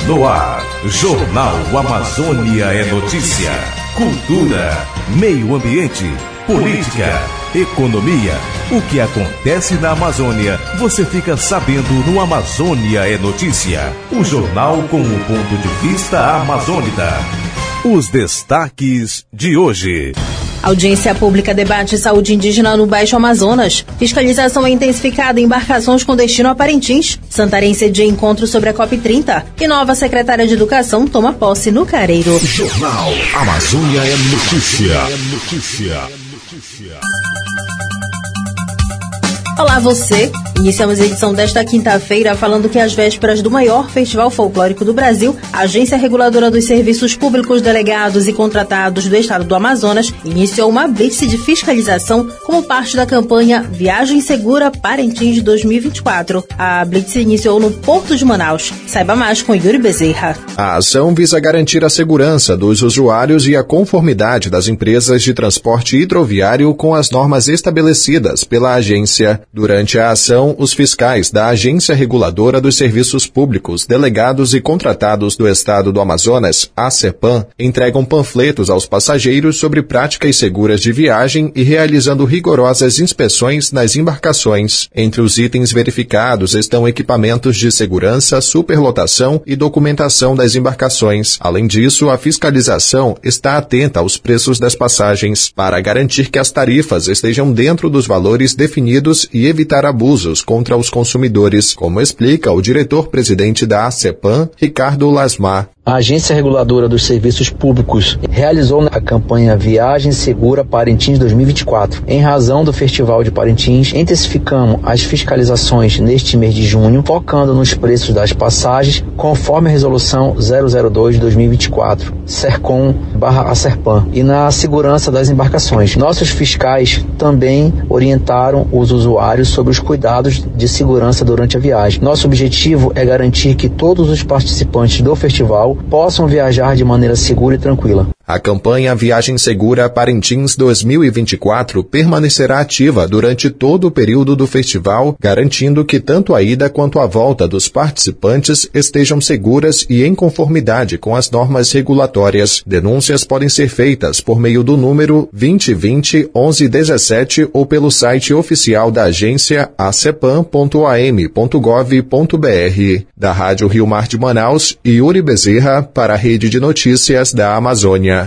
No ar, Jornal Amazônia é notícia. Cultura, meio ambiente, política, economia. O que acontece na Amazônia, você fica sabendo no Amazônia é Notícia. O jornal com o ponto de vista amazônida. Os destaques de hoje. Audiência pública debate saúde indígena no Baixo Amazonas. Fiscalização é intensificada em embarcações com destino a Parintins. Santarém cedia encontro sobre a COP30. E nova secretária de Educação toma posse no Careiro. Jornal Amazônia é Notícia. Olá você! Iniciamos a edição desta quinta-feira falando que às vésperas do maior festival folclórico do Brasil, a Agência Reguladora dos Serviços Públicos Delegados e Contratados do Estado do Amazonas iniciou uma blitz de fiscalização como parte da campanha Viagem Segura Parintins 2024. A blitz iniciou no Porto de Manaus. Saiba mais com Yuri Bezerra. A ação visa garantir a segurança dos usuários e a conformidade das empresas de transporte hidroviário com as normas estabelecidas pela agência. Durante a ação, os fiscais da Agência Reguladora dos Serviços Públicos, Delegados e Contratados do Estado do Amazonas, ACEPAM, entregam panfletos aos passageiros sobre práticas seguras de viagem e realizando rigorosas inspeções nas embarcações. Entre os itens verificados estão equipamentos de segurança, superlotação e documentação das embarcações. Além disso, a fiscalização está atenta aos preços das passagens, para garantir que as tarifas estejam dentro dos valores definidos e evitar abusos contra os consumidores, como explica o diretor-presidente da ACEPAM, Ricardo Lasmar. A Agência Reguladora dos Serviços Públicos realizou a campanha Viagem Segura Parintins 2024. Em razão do Festival de Parintins, intensificamos as fiscalizações neste mês de junho, focando nos preços das passagens, conforme a Resolução 002 de 2024, SERCOM/ACERPAM, e na segurança das embarcações. Nossos fiscais também orientaram os usuários sobre os cuidados de segurança durante a viagem. Nosso objetivo é garantir que todos os participantes do festival possam viajar de maneira segura e tranquila. A campanha Viagem Segura Parintins 2024 permanecerá ativa durante todo o período do festival, garantindo que tanto a ida quanto a volta dos participantes estejam seguras e em conformidade com as normas regulatórias. Denúncias podem ser feitas por meio do número 2020 1117 ou pelo site oficial da agência acepam.am.gov.br. Da Rádio Rio Mar de Manaus, Yuri Bezerra para a Rede de Notícias da Amazônia.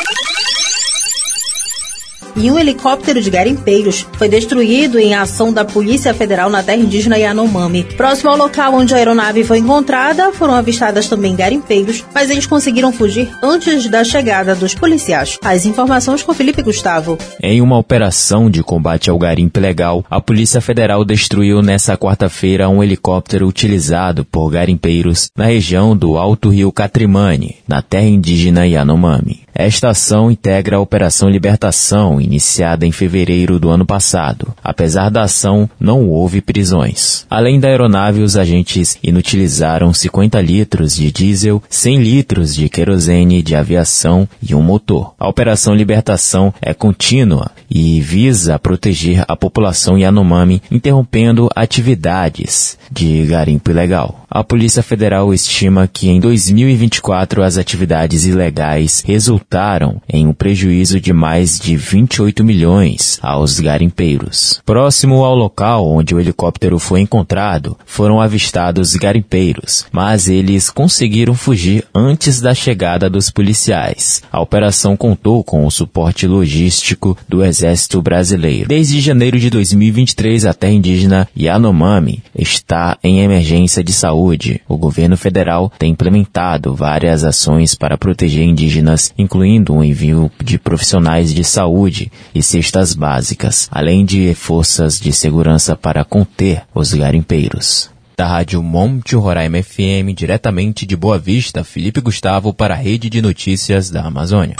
E um helicóptero de garimpeiros foi destruído em ação da Polícia Federal na terra indígena Yanomami. Próximo ao local onde a aeronave foi encontrada, foram avistadas também garimpeiros, mas eles conseguiram fugir antes da chegada dos policiais. As informações com Felipe Gustavo. Em uma operação de combate ao garimpo ilegal, a Polícia Federal destruiu nesta quarta-feira um helicóptero utilizado por garimpeiros na região do Alto Rio Catrimani, na terra indígena Yanomami. Esta ação integra a Operação Libertação, iniciada em fevereiro do ano passado. Apesar da ação, não houve prisões. Além da aeronave, os agentes inutilizaram 50 litros de diesel, 100 litros de querosene de aviação e um motor. A Operação Libertação é contínua e visa proteger a população Yanomami, interrompendo atividades de garimpo ilegal. A Polícia Federal estima que em 2024 as atividades ilegais resultaram em um prejuízo de mais de 28 milhões aos garimpeiros. Próximo ao local onde o helicóptero foi encontrado, foram avistados garimpeiros, mas eles conseguiram fugir antes da chegada dos policiais. A operação contou com o suporte logístico do Exército Brasileiro. Desde janeiro de 2023, a terra indígena Yanomami está em emergência de saúde. O governo federal tem implementado várias ações para proteger indígenas, incluindo o envio de profissionais de saúde e cestas básicas, além de forças de segurança para conter os garimpeiros. Da Rádio Monte Roraima FM, diretamente de Boa Vista, Felipe Gustavo para a Rede de Notícias da Amazônia.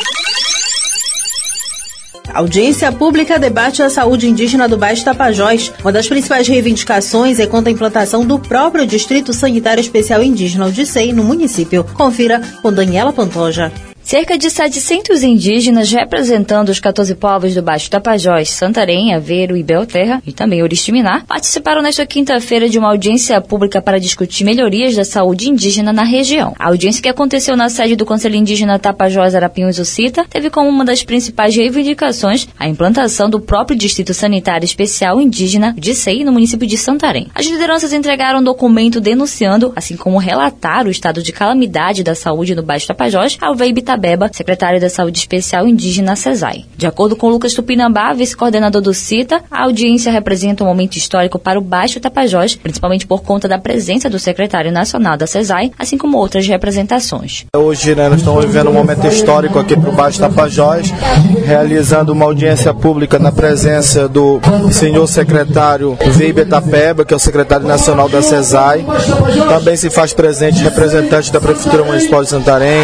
A audiência pública debate a saúde indígena do Baixo Tapajós. Uma das principais reivindicações é contra a implantação do próprio Distrito Sanitário Especial Indígena, o DISEI, no município. Confira com Daniela Pantoja. Cerca de 700 indígenas representando os 14 povos do Baixo Tapajós, Santarém, Aveiro e Belterra, e também Oriximiná, participaram nesta quinta-feira de uma audiência pública para discutir melhorias da saúde indígena na região. A audiência, que aconteceu na sede do Conselho Indígena Tapajós Arapiuns Ucita, teve como uma das principais reivindicações a implantação do próprio Distrito Sanitário Especial Indígena, DISEI, no município de Santarém. As lideranças entregaram um documento denunciando, assim como relatar o estado de calamidade da saúde no Baixo Tapajós, ao Veibe Itabeba, secretário da Saúde Especial Indígena CESAI. De acordo com Lucas Tupinambá, vice-coordenador do CITA, a audiência representa um momento histórico para o Baixo Tapajós, principalmente por conta da presença do secretário nacional da CESAI, assim como outras representações. Hoje, nós estamos vivendo um momento histórico aqui para o Baixo Tapajós, realizando uma audiência pública na presença do senhor secretário Veibe Itabeba, que é o secretário nacional da CESAI. Também se faz presente representante da Prefeitura Municipal de Santarém,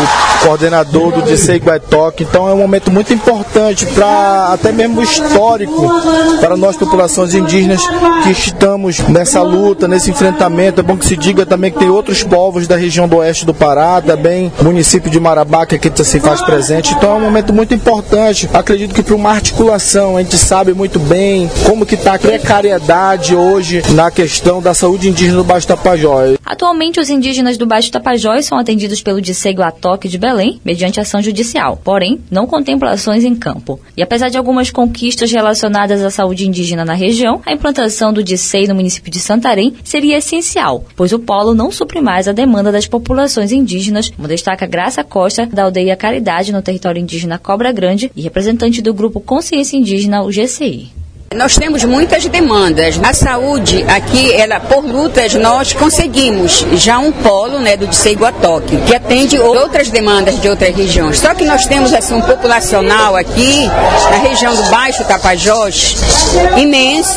o coordenador do DISEI Guaitoque. Então é um momento muito importante, até mesmo histórico, para nós populações indígenas que estamos nessa luta, nesse enfrentamento. É bom que se diga também que tem outros povos da região do oeste do Pará, também o município de Marabá, que aqui se faz presente. Então é um momento muito importante. Acredito que para uma articulação, a gente sabe muito bem como que está a precariedade hoje na questão da saúde indígena do Baixo Tapajós. Atualmente, os indígenas do Baixo Tapajós são atendidos pelo DISEI Guaitoque de Belém, mediante ação judicial, porém, não contempla ações em campo. E apesar de algumas conquistas relacionadas à saúde indígena na região, a implantação do DISEI no município de Santarém seria essencial, pois o polo não supre mais a demanda das populações indígenas, como destaca Graça Costa, da aldeia Caridade, no território indígena Cobra Grande, e representante do grupo Consciência Indígena, o GCI. Nós temos muitas demandas. A saúde aqui, por lutas, nós conseguimos já um polo, do DISEI Guaitoque, que atende outras demandas de outras regiões. Só que nós temos um populacional aqui, na região do Baixo Tapajós, imenso,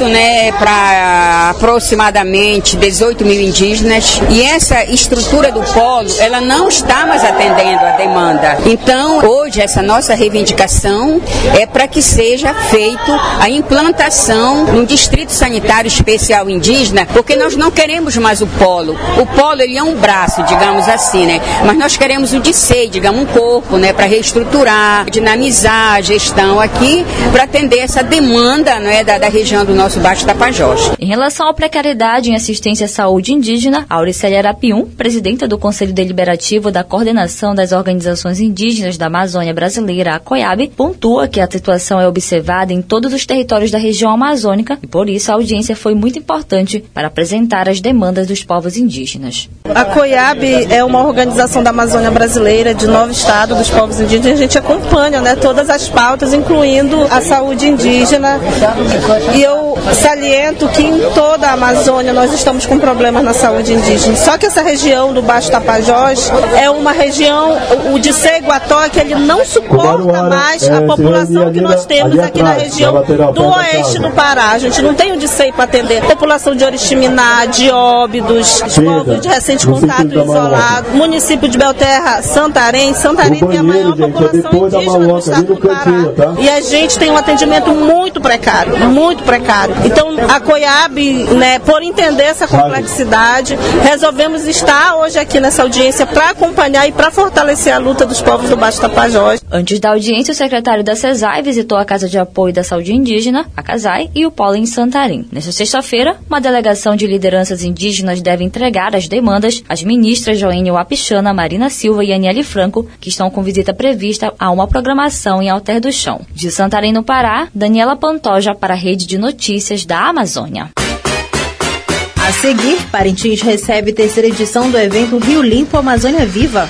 para aproximadamente 18 mil indígenas. E essa estrutura do polo, ela não está mais atendendo a demanda. Então, hoje, essa nossa reivindicação é para que seja feito a implantação no Distrito Sanitário Especial Indígena, porque nós não queremos mais o polo. O polo, ele é um braço, digamos assim, mas nós queremos o DISEI, digamos, um corpo, para reestruturar, dinamizar a gestão aqui, para atender essa demanda, da região do nosso Baixo Tapajós. Em relação à precariedade em assistência à saúde indígena, Auricélia Arapium, presidenta do Conselho Deliberativo da Coordenação das Organizações Indígenas da Amazônia Brasileira, a COIAB, pontua que a situação é observada em todos os territórios da região amazônica e, por isso, a audiência foi muito importante para apresentar as demandas dos povos indígenas. A COIAB é uma organização da Amazônia Brasileira, de 9 estados dos povos indígenas. A gente acompanha todas as pautas, incluindo a saúde indígena. E eu saliento que em toda a Amazônia nós estamos com problemas na saúde indígena. Só que essa região do Baixo Tapajós é uma região, o DISEI Guaitoque, ele não suporta mais a população que nós temos aqui na região do oeste do Pará. A gente não tem o DISEI para atender população de Oriximiná, de Óbidos, povos de recente contato isolado, município de Belterra, Santarém tem a maior população indígena do estado do Pará. E a gente tem um atendimento muito precário. Então, a COIAB, por entender essa complexidade, resolvemos estar hoje aqui nessa audiência para acompanhar e para fortalecer a luta dos povos do Baixo Tapajós. Antes da audiência, o secretário da CESAI visitou a Casa de Apoio da Saúde Indígena, a CASAI, e o polo em Santarém. Nesta sexta-feira, uma delegação de lideranças indígenas deve entregar as demandas às ministras Joênia Wapichana, Marina Silva e Aniele Franco, que estão com visita prevista a uma programação em Alter do Chão. De Santarém, no Pará, Daniela Pantoja para a Rede de Notícias da Amazônia. A seguir, Parintins recebe terceira edição do evento Rio Limpo Amazônia Viva.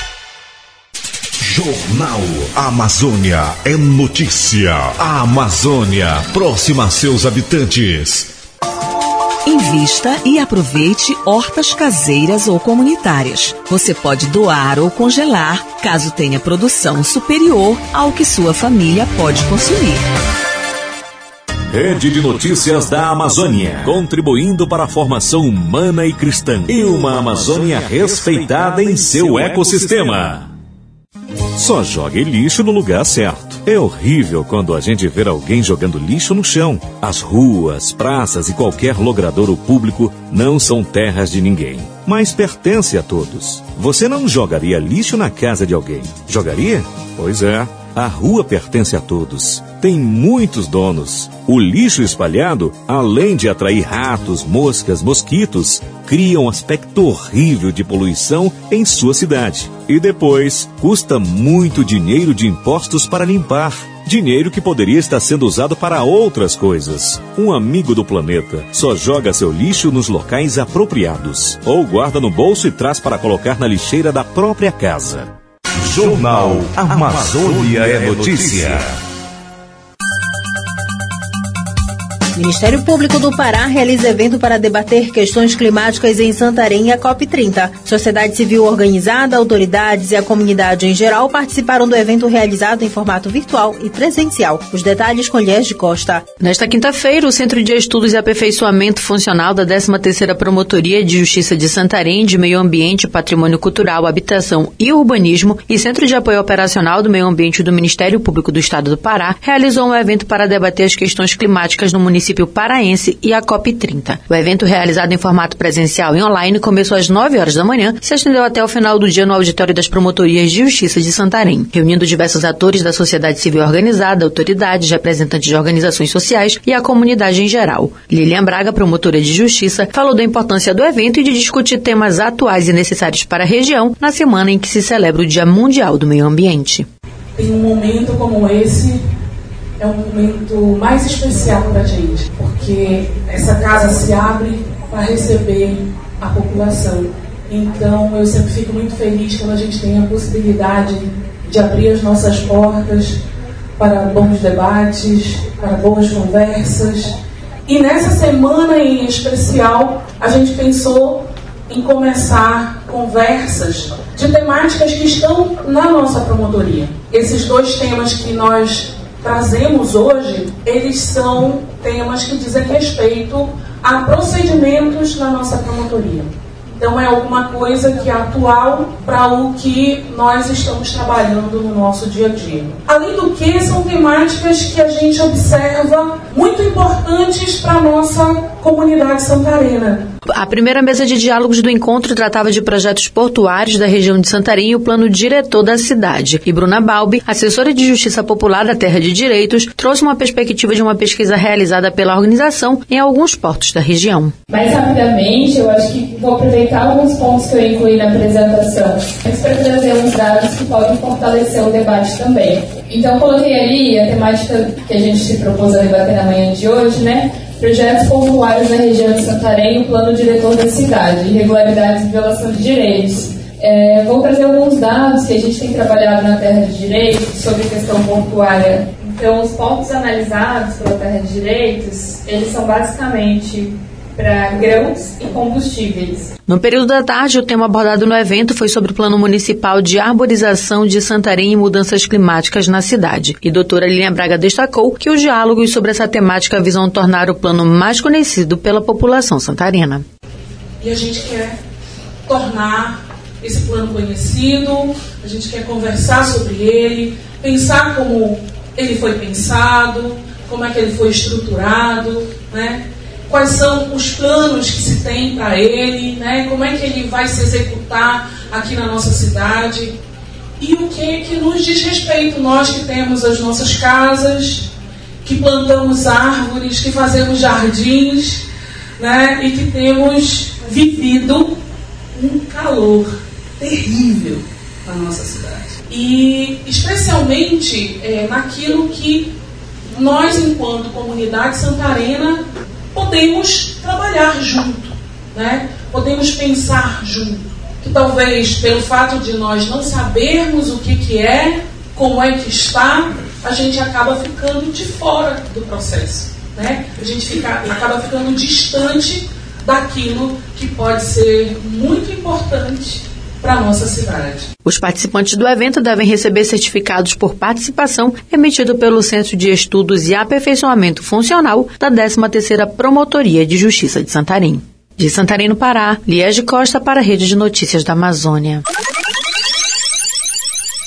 Jornal Amazônia é notícia. A Amazônia, próxima a seus habitantes. Invista e aproveite hortas caseiras ou comunitárias. Você pode doar ou congelar, caso tenha produção superior ao que sua família pode consumir. Rede de Notícias da Amazônia, contribuindo para a formação humana e cristã. E uma Amazônia respeitada em seu ecossistema. Só jogue lixo no lugar certo. É horrível quando a gente vê alguém jogando lixo no chão. As ruas, praças e qualquer logradouro público não são terras de ninguém. mas pertence a todos. Você não jogaria lixo na casa de alguém, jogaria? Pois é. A rua pertence a todos. Tem muitos donos. O lixo espalhado, além de atrair ratos, moscas, mosquitos, cria um aspecto horrível de poluição em sua cidade. E depois, custa muito dinheiro de impostos para limpar. Dinheiro que poderia estar sendo usado para outras coisas. Um amigo do planeta só joga seu lixo nos locais apropriados. Ou guarda no bolso e traz para colocar na lixeira da própria casa. Jornal Amazônia é Notícia. Ministério Público do Pará realiza evento para debater questões climáticas em Santarém, a COP30. Sociedade civil organizada, autoridades e a comunidade em geral participaram do evento realizado em formato virtual e presencial. Os detalhes com Liés de Costa. Nesta quinta-feira, o Centro de Estudos e Aperfeiçoamento Funcional da 13ª Promotoria de Justiça de Santarém, de Meio Ambiente, Patrimônio Cultural, Habitação e Urbanismo e Centro de Apoio Operacional do Meio Ambiente do Ministério Público do Estado do Pará realizou um evento para debater as questões climáticas no município paraense e a COP30. O evento, realizado em formato presencial e online, começou às 9 horas da manhã e se estendeu até o final do dia no auditório das Promotorias de Justiça de Santarém, reunindo diversos atores da sociedade civil organizada, autoridades, representantes de organizações sociais e a comunidade em geral. Lilian Braga, promotora de Justiça, falou da importância do evento e de discutir temas atuais e necessários para a região na semana em que se celebra o Dia Mundial do Meio Ambiente. Em um momento como esse, é um momento mais especial para a gente, porque essa casa se abre para receber a população. Então, eu sempre fico muito feliz quando a gente tem a possibilidade de abrir as nossas portas para bons debates, para boas conversas. E nessa semana em especial, a gente pensou em começar conversas de temáticas que estão na nossa promotoria. Esses dois temas que nós trazemos hoje, eles são temas que dizem respeito a procedimentos na nossa promotoria. Então é alguma coisa que é atual para o que nós estamos trabalhando no nosso dia a dia. Além do que, são temáticas que a gente observa muito importantes para a nossa comunidade santarena. A primeira mesa de diálogos do encontro tratava de projetos portuários da região de Santarém e o plano diretor da cidade. E Bruna Balbi, assessora de Justiça Popular da Terra de Direitos, trouxe uma perspectiva de uma pesquisa realizada pela organização em alguns portos da região. Mais rapidamente, eu acho que vou aproveitar alguns pontos que eu incluí na apresentação, mas para trazer uns dados que podem fortalecer o debate também. Então, eu coloquei ali a temática que a gente se propôs a debater na manhã de hoje, né? Projetos portuários na região de Santarém e o plano diretor da cidade, irregularidades e violação de direitos. Vou trazer alguns dados que a gente tem trabalhado na Terra de Direitos sobre a questão portuária. Então, os pontos analisados pela Terra de Direitos, eles são basicamente para grãos e combustíveis. No período da tarde, o tema abordado no evento foi sobre o Plano Municipal de Arborização de Santarém e Mudanças Climáticas na cidade. E a doutora Lilian Braga destacou que os diálogos sobre essa temática visam tornar o plano mais conhecido pela população santarena. E a gente quer tornar esse plano conhecido, a gente quer conversar sobre ele, pensar como ele foi pensado, como é que ele foi estruturado, né? Quais são os planos que se tem para ele, né? Como é que ele vai se executar aqui na nossa cidade e o que nos diz respeito, nós que temos as nossas casas, que plantamos árvores, que fazemos jardins, né? E que temos vivido um calor terrível na nossa cidade. E especialmente naquilo que nós, enquanto comunidade santarena, podemos trabalhar junto, né? Podemos pensar junto. Que talvez pelo fato de nós não sabermos o que é, como é que está, a gente acaba ficando de fora do processo, né? A gente acaba ficando distante daquilo que pode ser muito importante para a nossa cidade. Os participantes do evento devem receber certificados por participação emitido pelo Centro de Estudos e Aperfeiçoamento Funcional da 13ª Promotoria de Justiça de Santarém. De Santarém, no Pará, Liés de Costa para a Rede de Notícias da Amazônia.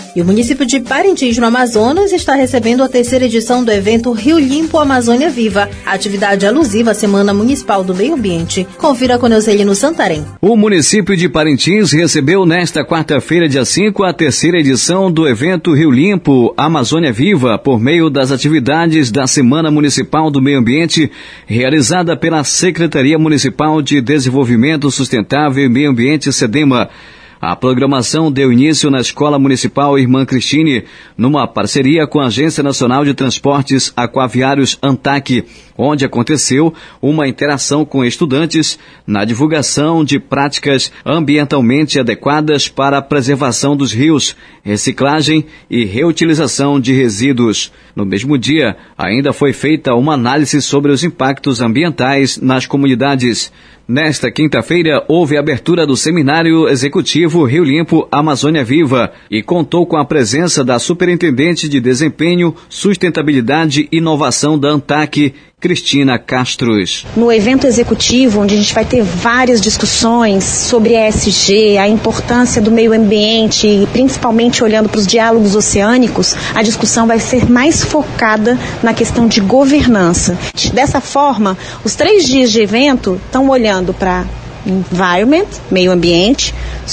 E o município de Parintins, no Amazonas, está recebendo a 3ª edição do evento Rio Limpo Amazônia Viva, a atividade alusiva à Semana Municipal do Meio Ambiente. Confira com Neucelino Santarém. O município de Parintins recebeu nesta quarta-feira, dia 5, a 3ª edição do evento Rio Limpo Amazônia Viva, por meio das atividades da Semana Municipal do Meio Ambiente, realizada pela Secretaria Municipal de Desenvolvimento Sustentável e Meio Ambiente, SEDEMA. A programação deu início na Escola Municipal Irmã Cristine, numa parceria com a Agência Nacional de Transportes Aquaviários ANTAQ, onde aconteceu uma interação com estudantes na divulgação de práticas ambientalmente adequadas para a preservação dos rios, reciclagem e reutilização de resíduos. No mesmo dia, ainda foi feita uma análise sobre os impactos ambientais nas comunidades. Nesta quinta-feira, houve a abertura do Seminário Executivo Rio Limpo Amazônia Viva e contou com a presença da Superintendente de Desempenho, Sustentabilidade e Inovação da ANTAQ, Cristina Castros. No evento executivo, onde a gente vai ter várias discussões sobre ESG, a importância do meio ambiente e principalmente olhando para os diálogos oceânicos, a discussão vai ser mais focada na questão de governança. Dessa forma, os 3 dias de evento estão olhando para environment, meio ambiente,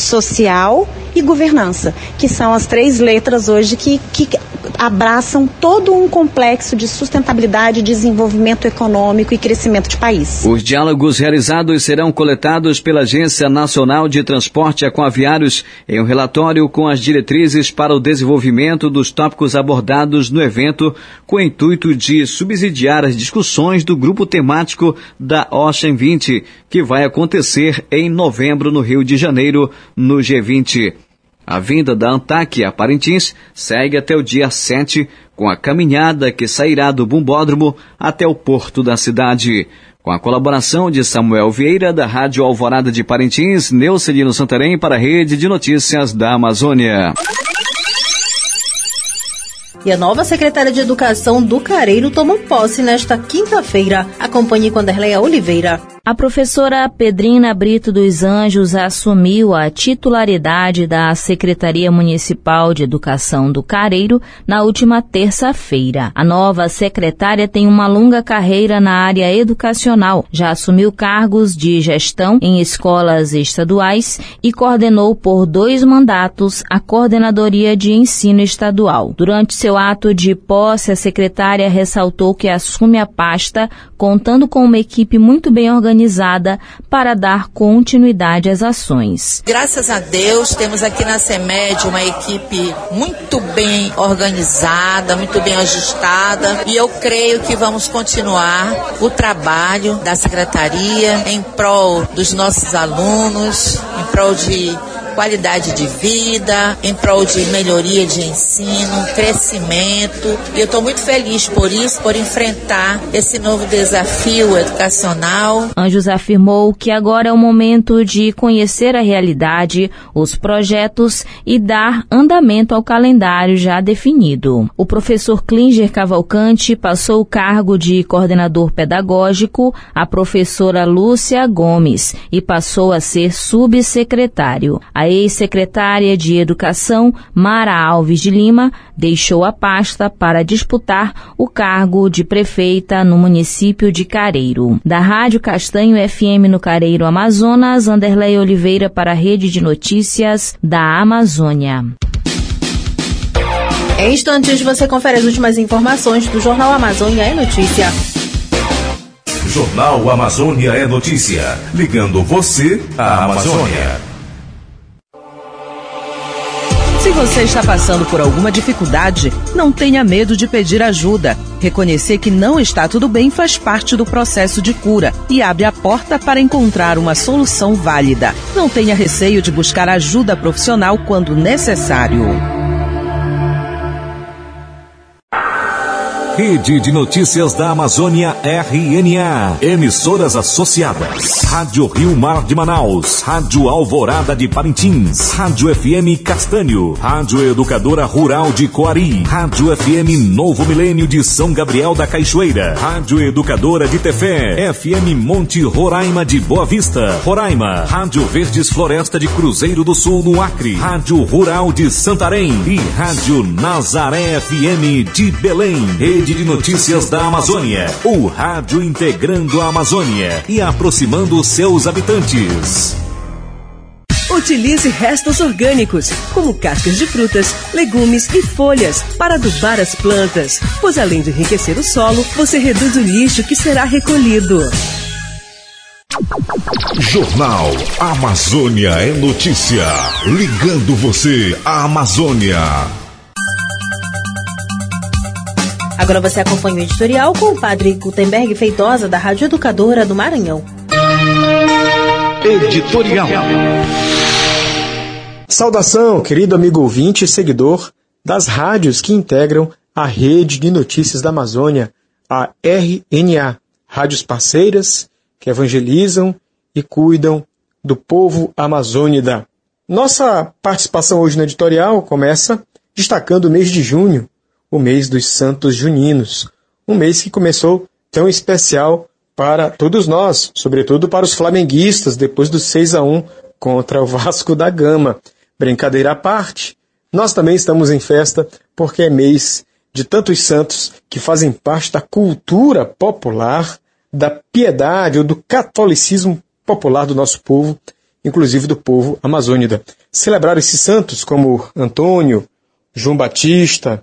social e governança, que são as 3 letras hoje que abraçam todo um complexo de sustentabilidade, desenvolvimento econômico e crescimento de país. Os diálogos realizados serão coletados pela Agência Nacional de Transporte Aquaviários em um relatório com as diretrizes para o desenvolvimento dos tópicos abordados no evento, com o intuito de subsidiar as discussões do grupo temático da Ocean 20, que vai acontecer em novembro no Rio de Janeiro, no G20. A vinda da ANTAQ a Parintins segue até o dia 7, com a caminhada que sairá do Bumbódromo até o porto da cidade. Com a colaboração de Samuel Vieira, da Rádio Alvorada de Parintins, Neucelino Santarém para a Rede de Notícias da Amazônia. E a nova secretária de Educação do Careiro tomou posse nesta quinta-feira. Acompanhe com Anderleia Oliveira. A professora Pedrina Brito dos Anjos assumiu a titularidade da Secretaria Municipal de Educação do Careiro na última terça-feira. A nova secretária tem uma longa carreira na área educacional, já assumiu cargos de gestão em escolas estaduais e coordenou por 2 mandatos a Coordenadoria de Ensino Estadual. Durante seu ato de posse, a secretária ressaltou que assume a pasta contando com uma equipe muito bem organizada para dar continuidade às ações. Graças a Deus, temos aqui na CEMED uma equipe muito bem organizada, muito bem ajustada, e eu creio que vamos continuar o trabalho da Secretaria em prol dos nossos alunos, em prol de qualidade de vida, em prol de melhoria de ensino, crescimento. E eu estou muito feliz por isso, por enfrentar esse novo desafio educacional. Anjos afirmou que agora é o momento de conhecer a realidade, os projetos e dar andamento ao calendário já definido. O professor Klinger Cavalcante passou o cargo de coordenador pedagógico à professora Lúcia Gomes e passou a ser subsecretário. A ex-secretária de Educação, Mara Alves de Lima, deixou a pasta para disputar o cargo de prefeita no município de Careiro. Da Rádio Castanho FM no Careiro, Amazonas, Anderleia Oliveira para a Rede de Notícias da Amazônia. Em instantes você confere as últimas informações do Jornal Amazônia é Notícia. Jornal Amazônia é Notícia. Ligando você à Amazônia. Se você está passando por alguma dificuldade, não tenha medo de pedir ajuda. Reconhecer que não está tudo bem faz parte do processo de cura e abre a porta para encontrar uma solução válida. Não tenha receio de buscar ajuda profissional quando necessário. Rede de Notícias da Amazônia, RNA. Emissoras associadas: Rádio Rio Mar de Manaus, Rádio Alvorada de Parintins, Rádio FM Castanho, Rádio Educadora Rural de Coari, Rádio FM Novo Milênio de São Gabriel da Cachoeira, Rádio Educadora de Tefé, FM Monte Roraima de Boa Vista, Roraima, Rádio Verdes Floresta de Cruzeiro do Sul no Acre, Rádio Rural de Santarém e Rádio Nazaré FM de Belém. Rede de Notícias da Amazônia, o rádio integrando a Amazônia e aproximando seus habitantes. Utilize restos orgânicos, como cascas de frutas, legumes e folhas, para adubar as plantas, pois além de enriquecer o solo, você reduz o lixo que será recolhido. Jornal Amazônia é Notícia. Ligando você à Amazônia. Agora você acompanha o editorial com o padre Gutenberg Feitosa, da Rádio Educadora do Maranhão. Editorial. Saudação, querido amigo ouvinte e seguidor das rádios que integram a Rede de Notícias da Amazônia, a RNA, rádios parceiras que evangelizam e cuidam do povo amazônida. Nossa participação hoje no editorial começa destacando o mês de junho, o mês dos Santos Juninos, um mês que começou tão especial para todos nós, sobretudo para os flamenguistas, depois do 6-1 contra o Vasco da Gama. Brincadeira à parte, nós também estamos em festa porque é mês de tantos santos que fazem parte da cultura popular, da piedade ou do catolicismo popular do nosso povo, inclusive do povo amazônida. Celebrar esses santos como Antônio, João Batista,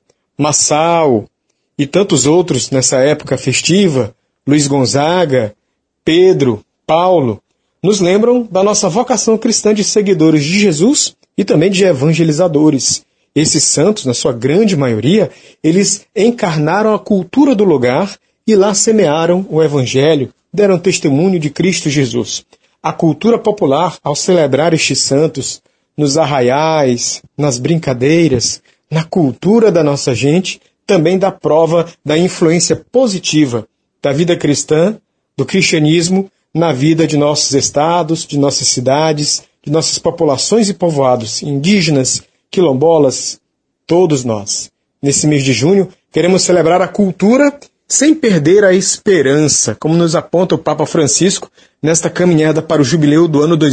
Massal e tantos outros nessa época festiva, Luiz Gonzaga, Pedro, Paulo, nos lembram da nossa vocação cristã de seguidores de Jesus e também de evangelizadores. Esses santos, na sua grande maioria, eles encarnaram a cultura do lugar e lá semearam o evangelho, deram testemunho de Cristo Jesus. A cultura popular, ao celebrar estes santos, nos arraiais, nas brincadeiras, na cultura da nossa gente, também dá prova da influência positiva da vida cristã, do cristianismo, na vida de nossos estados, de nossas cidades, de nossas populações e povoados, indígenas, quilombolas, todos nós. Nesse mês de junho, queremos celebrar a cultura sem perder a esperança, como nos aponta o Papa Francisco nesta caminhada para o jubileu do ano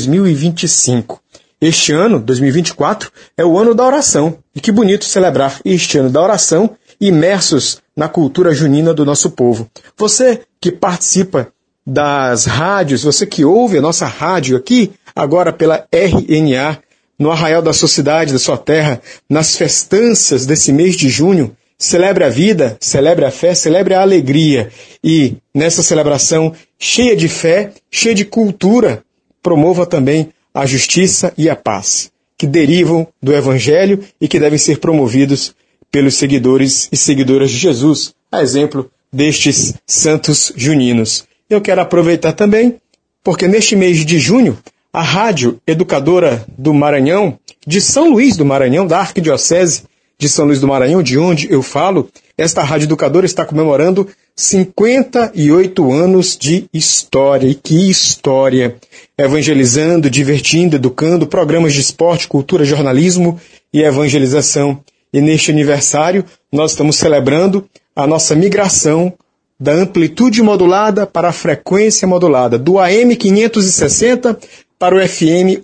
2025. Este ano, 2024, é o ano da oração. E que bonito celebrar este ano da oração imersos na cultura junina do nosso povo. Você que participa das rádios, você que ouve a nossa rádio aqui, agora pela RNA, no arraial da sua cidade, da sua terra, nas festanças desse mês de junho, celebre a vida, celebre a fé, celebre a alegria. E nessa celebração cheia de fé, cheia de cultura, promova também a justiça e a paz, que derivam do Evangelho e que devem ser promovidos pelos seguidores e seguidoras de Jesus, a exemplo destes santos juninos. Eu quero aproveitar também, porque neste mês de junho, a Rádio Educadora do Maranhão, de São Luís do Maranhão, da Arquidiocese de São Luís do Maranhão, de onde eu falo, esta Rádio Educadora está comemorando 58 anos de história. E que história! Evangelizando, divertindo, educando, programas de esporte, cultura, jornalismo e evangelização. E neste aniversário, nós estamos celebrando a nossa migração da amplitude modulada para a frequência modulada, do AM 560 para o FM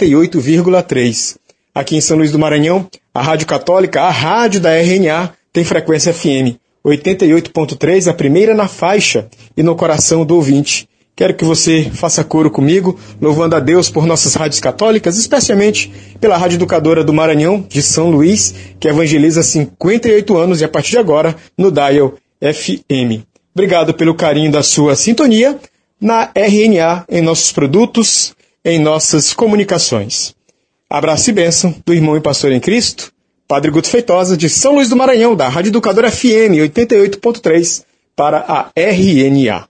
88,3. Aqui em São Luís do Maranhão, a Rádio Católica, a rádio da RNA, tem frequência FM 88,3, a primeira na faixa e no coração do ouvinte. Quero que você faça coro comigo, louvando a Deus por nossas rádios católicas, especialmente pela Rádio Educadora do Maranhão, de São Luís, que evangeliza há 58 anos e a partir de agora no Dial FM. Obrigado pelo carinho da sua sintonia na RNA, em nossos produtos, em nossas comunicações. Abraço e bênção do irmão e pastor em Cristo, Padre Guto Feitosa, de São Luís do Maranhão, da Rádio Educadora FM 88,3 para a RNA.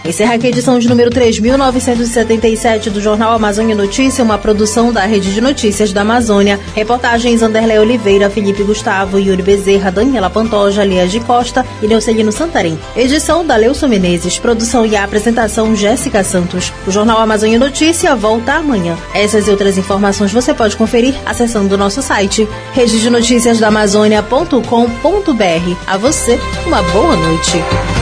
Encerra aqui a edição de número 3.977 do Jornal Amazônia Notícia, uma produção da Rede de Notícias da Amazônia. Reportagens Anderlé Oliveira, Felipe Gustavo, Yuri Bezerra, Daniela Pantoja, Lias de Costa e Neucelino Santarém. Edição da Leuson Menezes, produção e apresentação Jéssica Santos. O Jornal Amazônia Notícia volta amanhã. Essas e outras informações você pode conferir acessando o nosso site rededenoticiasdaamazônia.com.br. A você, uma boa noite.